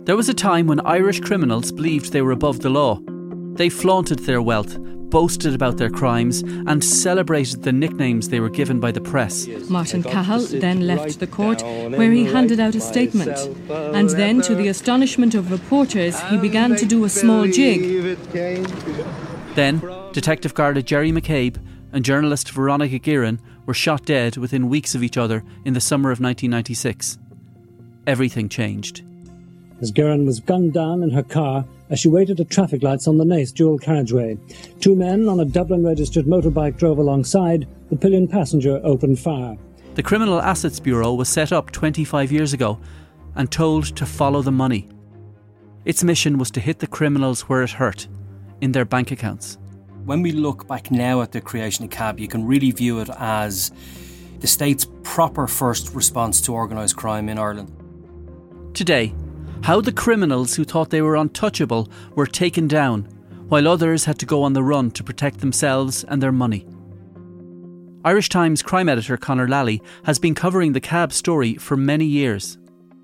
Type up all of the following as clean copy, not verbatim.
There was a time when Irish criminals believed they were above the law. They flaunted their wealth, boasted about their crimes and celebrated the nicknames they were given by the press. Martin Cahill then left the court where he handed out a statement. And then, to the astonishment of reporters, he began to do a small jig. Then, Detective Garda Jerry McCabe and journalist Veronica Guerin were shot dead within weeks of each other in the summer of 1996. Everything changed. As Guerin was gunned down in her car as she waited at traffic lights on the Naas dual carriageway. Two men on a Dublin-registered motorbike drove alongside. The pillion passenger opened fire. The Criminal Assets Bureau was set up 25 years ago and told to follow the money. Its mission was to hit the criminals where it hurt, in their bank accounts. When we look back now at the creation of CAB, you can really view it as the state's proper first response to organised crime in Ireland. Today, how the criminals who thought they were untouchable were taken down, while others had to go on the run to protect themselves and their money. Irish Times crime editor Conor Lally has been covering the CAB story for many years.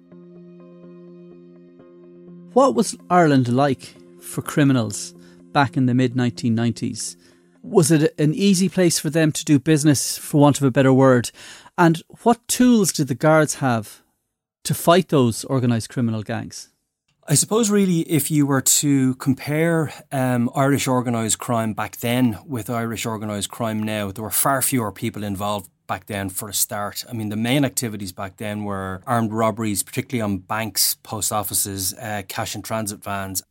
What was Ireland like for criminals back in the mid-1990s? Was it an easy place for them to do business, for want of a better word? And what tools did the guards have to fight those organised criminal gangs? I suppose really if you were to compare Irish organised crime back then with Irish organised crime now, there were far fewer people involved back then for a start. I mean, the main activities back then were armed robberies, particularly on banks, post offices, cash and transit vans.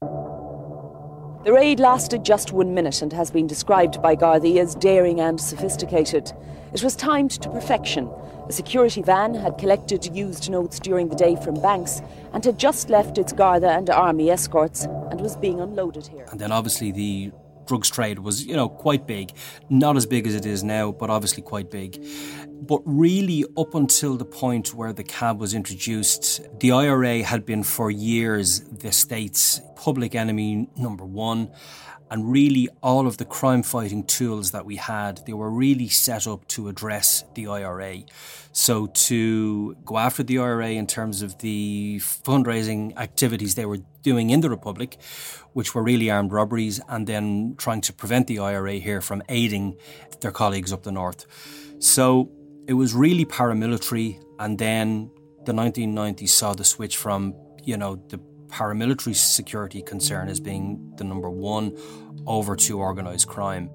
The raid lasted just 1 minute and has been described by Gardaí as daring and sophisticated. It was timed to perfection. A security van had collected used notes during the day from banks and had just left its Garda and Army escorts and was being unloaded here. And then obviously the drugs trade was, quite big. Not as big as it is now, but obviously quite big. But really up until the point where the CAB was introduced, the IRA had been for years the state's public enemy number one. And really all of the crime fighting tools that we had, they were really set up to address the IRA. So to go after the IRA in terms of the fundraising activities they were doing in the Republic, which were really armed robberies, and then trying to prevent the IRA here from aiding their colleagues up the north. So it was really paramilitary, and then the 1990s saw the switch from, the paramilitary security concern as being the number one over to organised crime.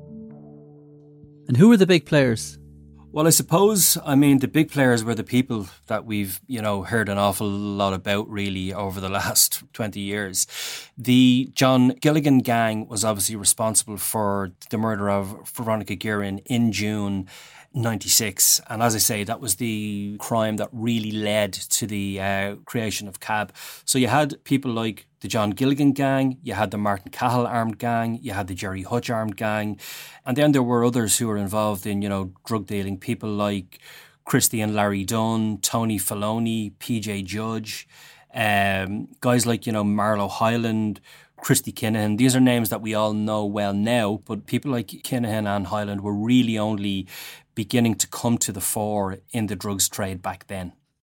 And who were the big players? Well, I suppose, the big players were the people that we've, heard an awful lot about really over the last 20 years. The John Gilligan gang was obviously responsible for the murder of Veronica Guerin in June 96. And as I say, that was the crime that really led to the creation of CAB. So you had people like the John Gilligan gang, you had the Martin Cahill armed gang, you had the Jerry Hutch armed gang. And then there were others who were involved in, drug dealing, people like Christy and Larry Dunn, Tony Filoni, PJ Judge, guys like, Marlo Hyland, Christy Kinahan. These are names that we all know well now, but people like Kinahan and Hyland were really only beginning to come to the fore in the drugs trade back then.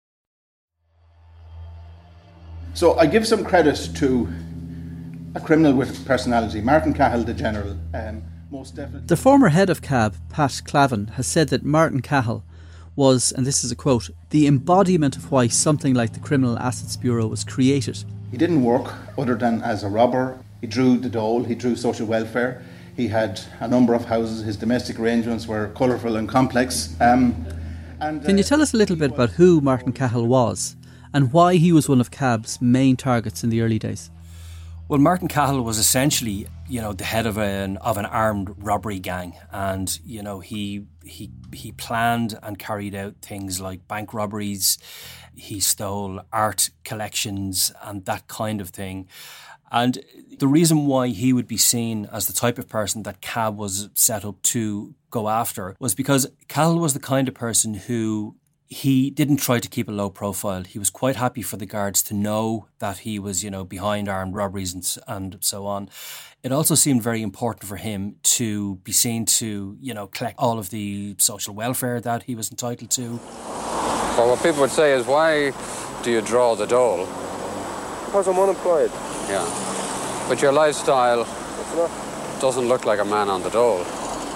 So I give some credit to a criminal with personality, Martin Cahill, the General. Most definitely. The former head of CAB, Pat Clavin, has said that Martin Cahill was, and this is a quote, the embodiment of why something like the Criminal Assets Bureau was created. He didn't work other than as a robber. He drew the dole, he drew social welfare. He had a number of houses. His domestic arrangements were colourful and complex. Can you tell us a little bit about who Martin Cahill was and why he was one of CAB's main targets in the early days? Well, Martin Cahill was essentially, the head of an armed robbery gang, and he planned and carried out things like bank robberies. He stole art collections and that kind of thing. And the reason why he would be seen as the type of person that CAB was set up to go after was because Cahill was the kind of person who he didn't try to keep a low profile. He was quite happy for the guards to know that he was, behind armed robberies and so on. It also seemed very important for him to be seen to, collect all of the social welfare that he was entitled to. Well, what people would say is, why do you draw the dole? because I'm unemployed. Yeah. But your lifestyle doesn't look like a man on the dole.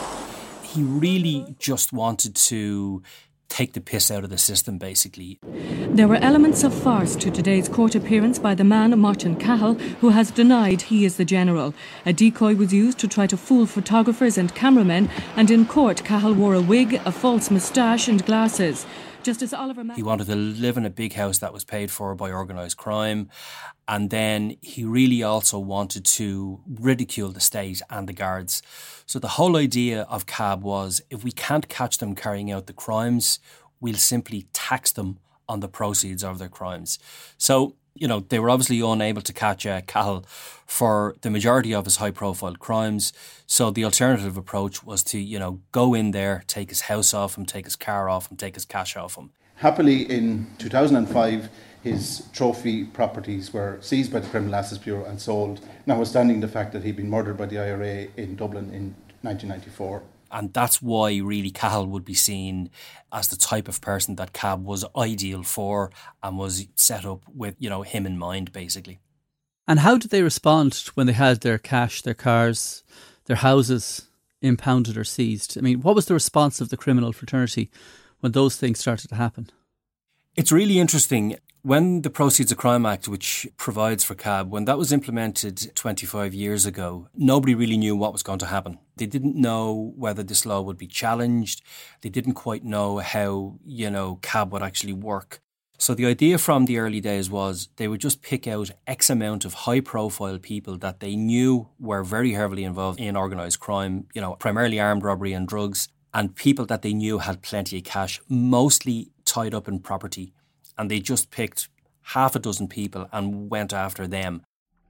He really just wanted to take the piss out of the system, basically. There were elements of farce to today's court appearance by the man, Martin Cahill, who has denied he is the general. A decoy was used to try to fool photographers and cameramen, and in court Cahill wore a wig, a false moustache and glasses. Justice Oliver He wanted to live in a big house that was paid for by organised crime, and then he really also wanted to ridicule the state and the guards. So the whole idea of CAB was, if we can't catch them carrying out the crimes, we'll simply tax them on the proceeds of their crimes. So, they were obviously unable to catch Cahill for the majority of his high-profile crimes. So the alternative approach was to, go in there, take his house off him, take his car off him, take his cash off him. Happily, in 2005, his trophy properties were seized by the Criminal Assets Bureau and sold, notwithstanding the fact that he'd been murdered by the IRA in Dublin in 1994. And that's why really Cahill would be seen as the type of person that CAB was ideal for and was set up with, him in mind, basically. And how did they respond when they had their cash, their cars, their houses impounded or seized? I mean, what was the response of the criminal fraternity when those things started to happen? It's really interesting. When the Proceeds of Crime Act, which provides for CAB, when that was implemented 25 years ago, nobody really knew what was going to happen. They didn't know whether this law would be challenged. They didn't quite know how, CAB would actually work. So the idea from the early days was they would just pick out X amount of high-profile people that they knew were very heavily involved in organised crime, primarily armed robbery and drugs, and people that they knew had plenty of cash, mostly tied up in property. And they just picked half a dozen people and went after them.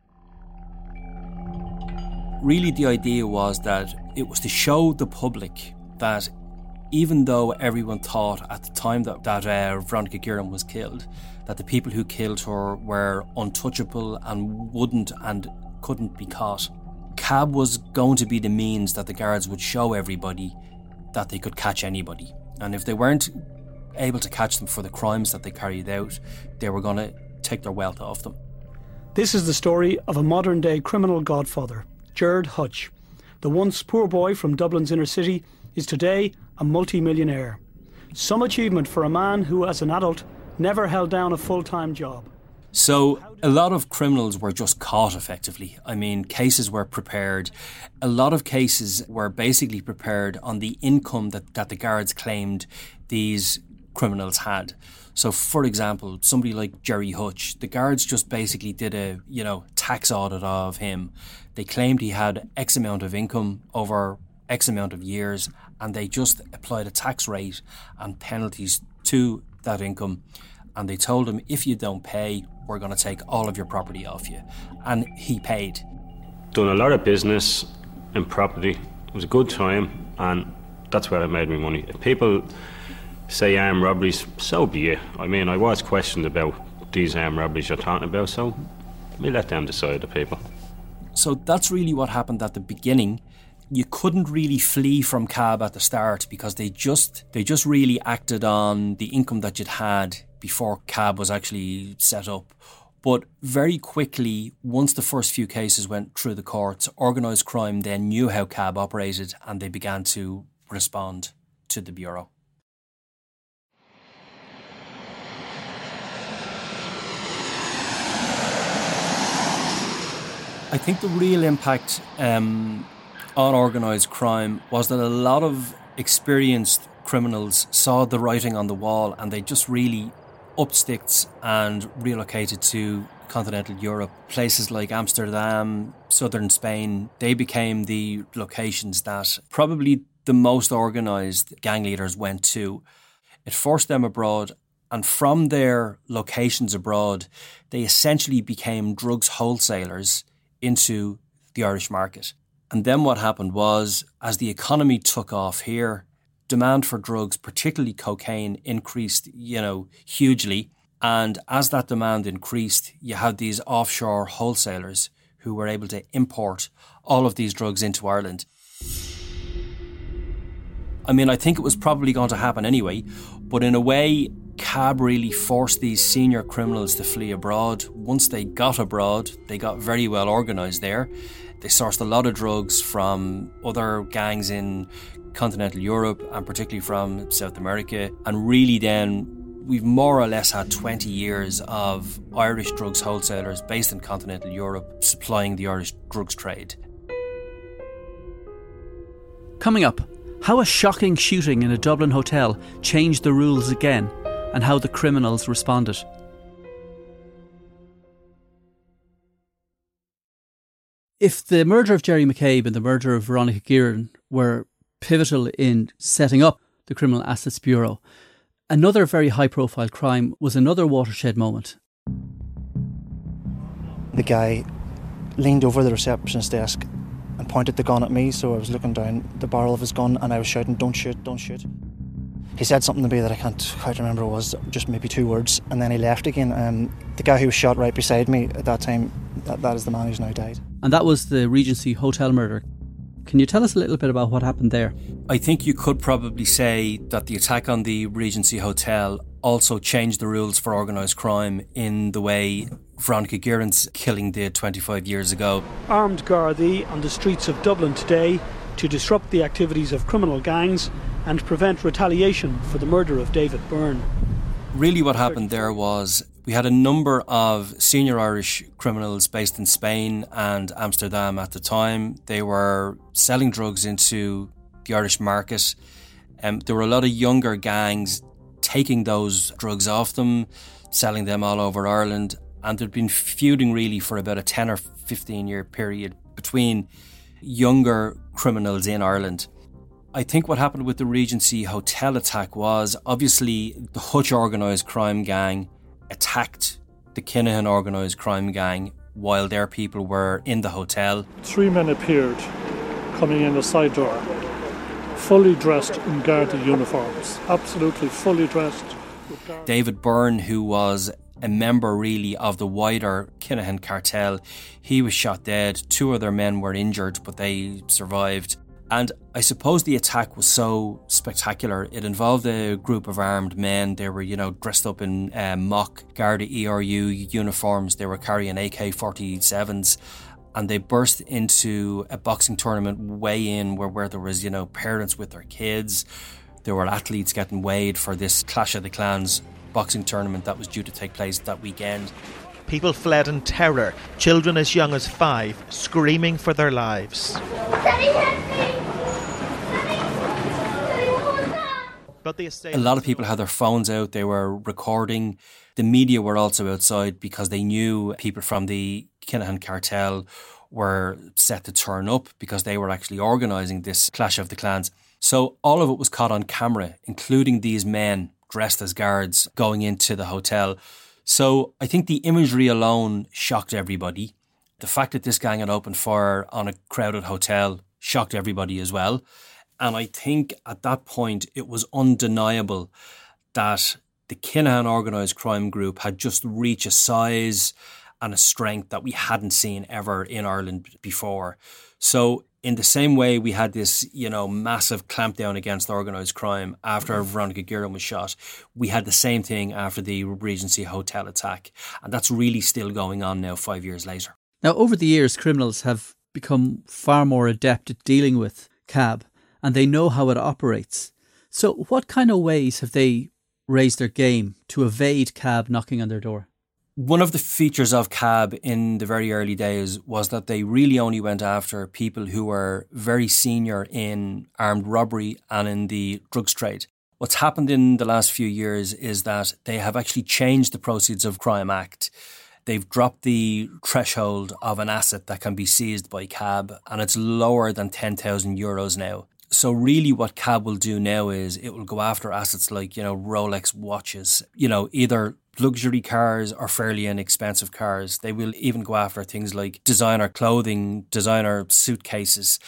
Really, the idea was that it was to show the public that even though everyone thought at the time that Veronica Guerin was killed, that the people who killed her were untouchable and wouldn't and couldn't be caught, CAB was going to be the means that the guards would show everybody that they could catch anybody. And if they weren't able to catch them for the crimes that they carried out, they were going to take their wealth off them. This is the story of a modern-day criminal godfather, Gerard Hutch. The once poor boy from Dublin's inner city is today a multi-millionaire. Some achievement for a man who, as an adult, never held down a full-time job. So a lot of criminals were just caught effectively. I mean, cases were prepared. A lot of cases were basically prepared on the income that the guards claimed these criminals had. So, for example, somebody like Gerry Hutch, the guards just basically did a, tax audit of him. They claimed he had X amount of income over X amount of years, and they just applied a tax rate and penalties to that income. And they told him, if you don't pay, we're going to take all of your property off you. And he paid. Done a lot of business in property. It was a good time, and that's where I made my money. If people say armed robberies, so be it. I mean, I was questioned about these armed robberies you're talking about, so we let them decide, the people. So that's really what happened at the beginning. You couldn't really flee from CAB at the start because they just really acted on the income that you'd had before CAB was actually set up. But very quickly, once the first few cases went through the courts, organised crime then knew how CAB operated and they began to respond to the Bureau. I think the real impact on organised crime was that a lot of experienced criminals saw the writing on the wall and they just really upped sticks and relocated to continental Europe. Places like Amsterdam, southern Spain, they became the locations that probably the most organised gang leaders went to. It forced them abroad, and from their locations abroad, they essentially became drugs wholesalers into the Irish market. And then what happened was, as the economy took off here, demand for drugs, particularly cocaine, increased, hugely. And as that demand increased, you had these offshore wholesalers who were able to import all of these drugs into Ireland. I mean, I think it was probably going to happen anyway, but in a way, CAB really forced these senior criminals to flee abroad. Once they got abroad, they got very well organised there. They sourced a lot of drugs from other gangs in continental Europe and particularly from South America. And really then we've more or less had 20 years of Irish drugs wholesalers based in continental Europe supplying the Irish drugs trade. Coming up, how a shocking shooting in a Dublin hotel changed the rules again and how the criminals responded. If the murder of Jerry McCabe and the murder of Veronica Guerin were pivotal in setting up the Criminal Assets Bureau, another very high-profile crime was another watershed moment. The guy leaned over the receptionist's desk and pointed the gun at me, so I was looking down the barrel of his gun and I was shouting, "Don't shoot, don't shoot." He said something to me that I can't quite remember, it was just maybe 2 words, and then he left again. The guy who was shot right beside me at that time, that is the man who's now died. And that was the Regency Hotel murder. Can you tell us a little bit about what happened there? I think you could probably say that the attack on the Regency Hotel also changed the rules for organised crime in the way Veronica Guerin's killing did 25 years ago. Armed Gardaí on the streets of Dublin today to disrupt the activities of criminal gangs and prevent retaliation for the murder of David Byrne. Really what happened there was we had a number of senior Irish criminals based in Spain and Amsterdam at the time. They were selling drugs into the Irish market. There were a lot of younger gangs taking those drugs off them, selling them all over Ireland. And there'd been feuding really for about a 10 or 15 year period between younger criminals in Ireland. I think what happened with the Regency Hotel attack was obviously the Hutch organised crime gang attacked the Kinahan organised crime gang while their people were in the hotel. 3 men appeared coming in the side door, fully dressed in Garda uniforms, absolutely fully dressed. David Byrne, who was a member really of the wider Kinahan cartel, he was shot dead. 2 other men were injured, but they survived. And I suppose the attack was so spectacular. It involved a group of armed men. They were, dressed up in mock Garda ERU uniforms. They were carrying AK-47s. And they burst into a boxing tournament weigh-in where there was, parents with their kids. There were athletes getting weighed for this Clash of the Clans boxing tournament that was due to take place that weekend. People fled in terror, children as young as 5, screaming for their lives. A lot of people had their phones out, they were recording. The media were also outside because they knew people from the Kinahan cartel were set to turn up because they were actually organising this Clash of the Clans. So all of it was caught on camera, including these men dressed as guards going into the hotel. So I think the imagery alone shocked everybody. The fact that this gang had opened fire on a crowded hotel shocked everybody as well. And I think at that point it was undeniable that the Kinahan organised crime group had just reached a size and a strength that we hadn't seen ever in Ireland before. So in the same way we had this, massive clampdown against organised crime after Veronica Guerin was shot, we had the same thing after the Regency Hotel attack. And that's really still going on now 5 years later. Now, over the years, criminals have become far more adept at dealing with CAB and they know how it operates. So what kind of ways have they raised their game to evade CAB knocking on their door? One of the features of CAB in the very early days was that they really only went after people who were very senior in armed robbery and in the drugs trade. What's happened in the last few years is that they have actually changed the Proceeds of Crime Act. They've dropped the threshold of an asset that can be seized by CAB, and it's lower than €10,000 now. So really what CAB will do now is it will go after assets like, Rolex watches, either luxury cars or fairly inexpensive cars. They will even go after things like designer clothing, designer suitcases,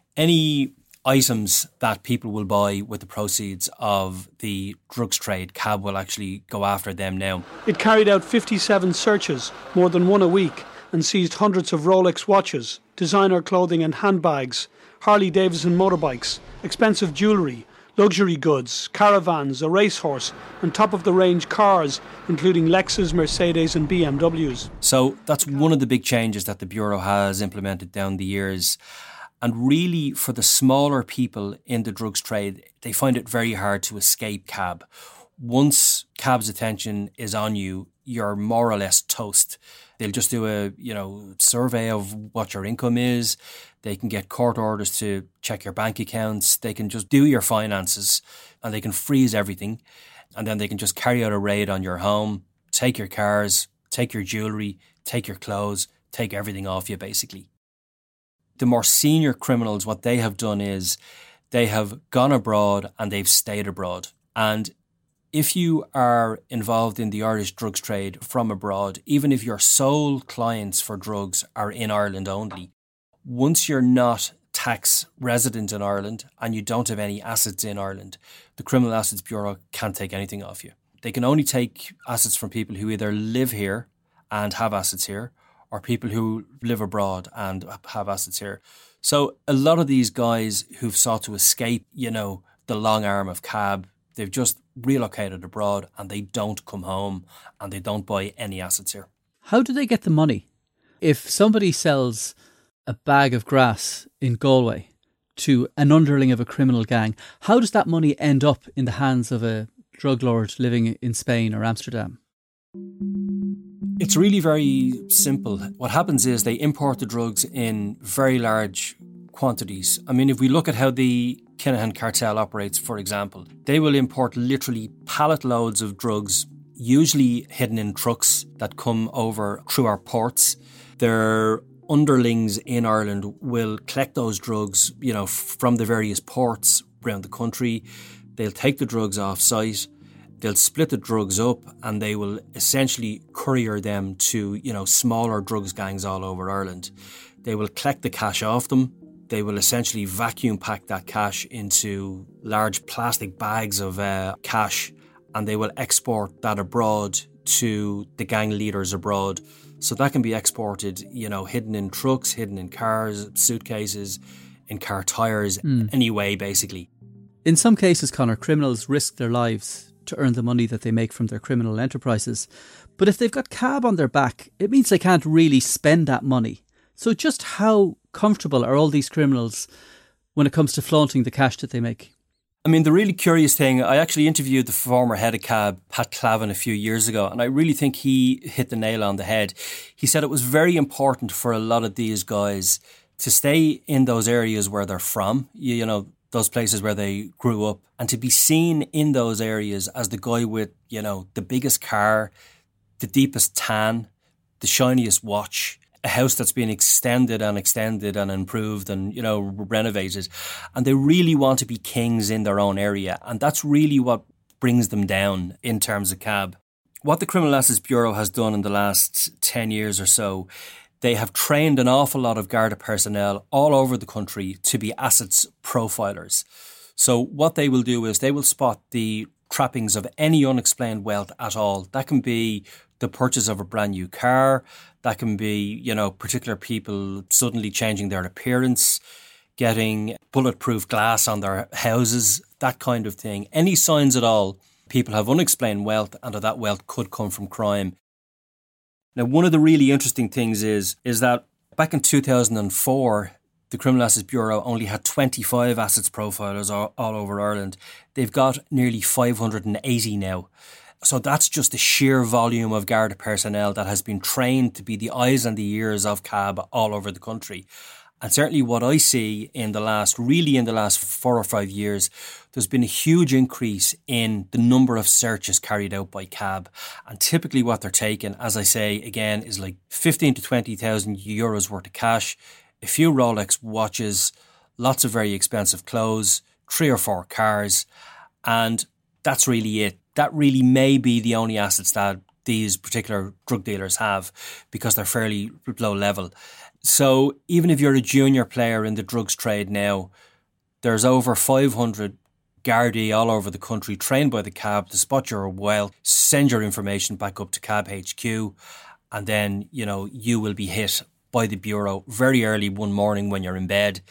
any items that people will buy with the proceeds of the drugs trade. CAB will actually go after them now. It carried out 57 searches, more than one a week, and seized hundreds of Rolex watches, designer clothing and handbags, Harley-Davidson motorbikes, expensive jewellery, luxury goods, caravans, a racehorse, and top-of-the-range cars, including Lexus, Mercedes and BMWs. So that's one of the big changes that the Bureau has implemented down the years. And really, for the smaller people in the drugs trade, they find it very hard to escape CAB. Once CAB's attention is on you, you're more or less toast. They'll just do a survey of what your income is. They can get court orders to check your bank accounts. They can just do your finances and they can freeze everything. And then they can just carry out a raid on your home, take your cars, take your jewellery, take your clothes, take everything off you, basically. The more senior criminals, what they have done is they have gone abroad and they've stayed abroad. And if you are involved in the Irish drugs trade from abroad, even if your sole clients for drugs are in Ireland only, once you're not tax resident in Ireland and you don't have any assets in Ireland, the Criminal Assets Bureau can't take anything off you. They can only take assets from people who either live here and have assets here, or people who live abroad and have assets here. So a lot of these guys who've sought to escape, the long arm of CAB, they've just relocated abroad and they don't come home and they don't buy any assets here. How do they get the money? If somebody sells a bag of grass in Galway to an underling of a criminal gang, how does that money end up in the hands of a drug lord living in Spain or Amsterdam? It's really very simple. What happens is they import the drugs in very large quantities. I mean, if we look at how the Kinahan cartel operates, for example, they will import literally pallet loads of drugs, usually hidden in trucks that come over through our ports. Their underlings in Ireland will collect those drugs, from the various ports around the country. They'll take the drugs off site. They'll split the drugs up and they will essentially courier them to, smaller drugs gangs all over Ireland. They will collect the cash off them. They will essentially vacuum pack that cash into large plastic bags of cash, and they will export that abroad to the gang leaders abroad. So that can be exported, hidden in trucks, hidden in cars, suitcases, in car tyres, anyway, basically. In some cases, Conor, criminals risk their lives to earn the money that they make from their criminal enterprises. But if they've got CAB on their back, it means they can't really spend that money. So just how comfortable are all these criminals when it comes to flaunting the cash that they make? I mean, the really curious thing, I actually interviewed the former head of CAB, Pat Clavin, a few years ago, and I really think he hit the nail on the head. He said it was very important for a lot of these guys to stay in those areas where they're from, those places where they grew up, and to be seen in those areas as the guy with, the biggest car, the deepest tan, the shiniest watch, a house that's been extended and improved and, renovated. And they really want to be kings in their own area. And that's really what brings them down in terms of CAB. What the Criminal Assets Bureau has done in the last 10 years or so, they have trained an awful lot of Garda personnel all over the country to be assets profilers. So what they will do is they will spot the trappings of any unexplained wealth at all. That can be the purchase of a brand new car. That can be, particular people suddenly changing their appearance, getting bulletproof glass on their houses, that kind of thing. Any signs at all, people have unexplained wealth and that wealth could come from crime. Now, one of the really interesting things is that back in 2004, the Criminal Assets Bureau only had 25 assets profilers all over Ireland. They've got nearly 580 now. So that's just the sheer volume of Garda personnel that has been trained to be the eyes and the ears of CAB all over the country. And certainly what I see in the last 4 or 5 years, there's been a huge increase in the number of searches carried out by CAB. And typically what they're taking, as I say, again, is like 15 to 20,000 euros worth of cash, a few Rolex watches, lots of very expensive clothes, 3 or 4 cars. And that's really it. That really may be the only assets that these particular drug dealers have because they're fairly low level. So even if you're a junior player in the drugs trade now, there's over 500 Gardaí all over the country trained by the CAB to spot your wealth, send your information back up to CAB HQ, and then, you will be hit by the Bureau very early one morning when you're in bed,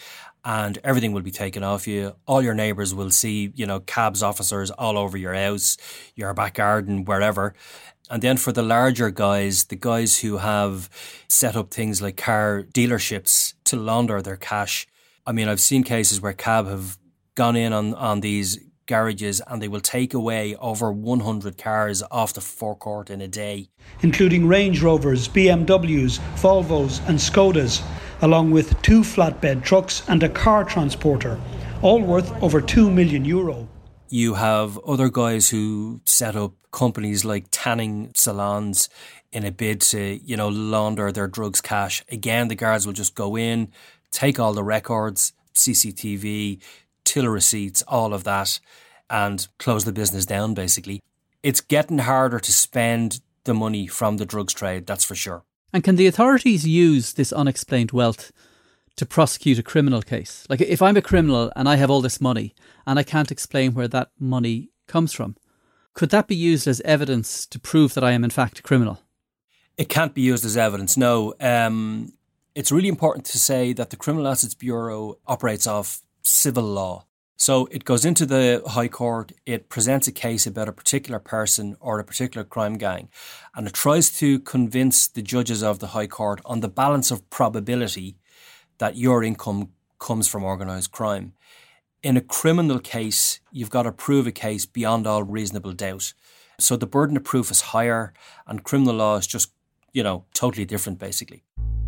and everything will be taken off you. All your neighbours will see, cabs officers all over your house, your back garden, wherever. And then for the larger guys, the guys who have set up things like car dealerships to launder their cash. I mean, I've seen cases where cab have gone in on these garages and they will take away over 100 cars off the forecourt in a day. Including Range Rovers, BMWs, Volvos and Skodas, along with 2 flatbed trucks and a car transporter, all worth over €2 million. You have other guys who set up companies like tanning salons in a bid to, launder their drugs cash. Again, the guards will just go in, take all the records, CCTV, till receipts, all of that, and close the business down, basically. It's getting harder to spend the money from the drugs trade, that's for sure. And can the authorities use this unexplained wealth to prosecute a criminal case? Like, if I'm a criminal and I have all this money and I can't explain where that money comes from, could that be used as evidence to prove that I am in fact a criminal? It can't be used as evidence, no. It's really important to say that the Criminal Assets Bureau operates off civil law. So it goes into the High Court, it presents a case about a particular person or a particular crime gang, and it tries to convince the judges of the High Court on the balance of probability that your income comes from organised crime. In a criminal case, you've got to prove a case beyond all reasonable doubt. So the burden of proof is higher, and criminal law is just, totally different, basically.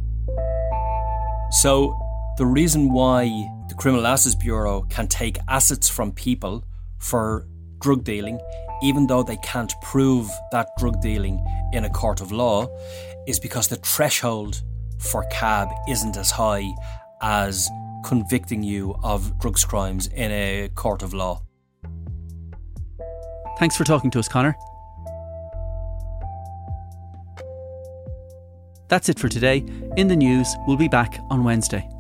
So the reason why the Criminal Assets Bureau can take assets from people for drug dealing, even though they can't prove that drug dealing in a court of law, is because the threshold for CAB isn't as high as convicting you of drugs crimes in a court of law. Thanks for talking to us, Conor. That's it for today. In the News, we'll be back on Wednesday.